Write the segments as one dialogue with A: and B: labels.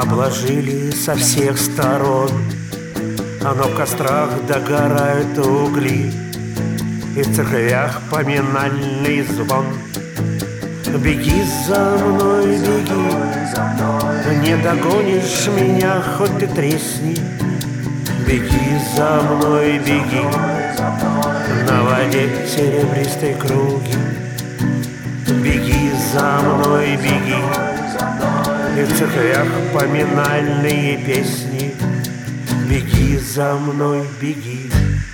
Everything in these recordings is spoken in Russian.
A: Обложили со всех сторон, но в кострах догорают угли, и в церквях поминальный звон. Беги за мной, беги, не догонишь меня, хоть ты тресни. Беги за мной, беги, на воде серебристой круги. Беги за мной, беги, и в церквях поминальные песни. Беги за мной, беги,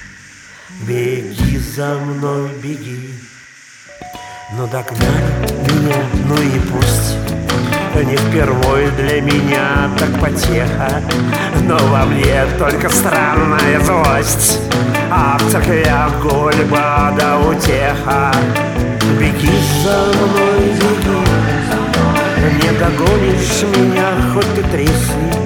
A: беги за мной, беги. Но догнали меня, ну и пусть. Не впервой для меня так потеха, но во мне только странная злость, а в церквях гульба да утеха. Беги за мной, беги, не догонишь меня, хоть ты тресни.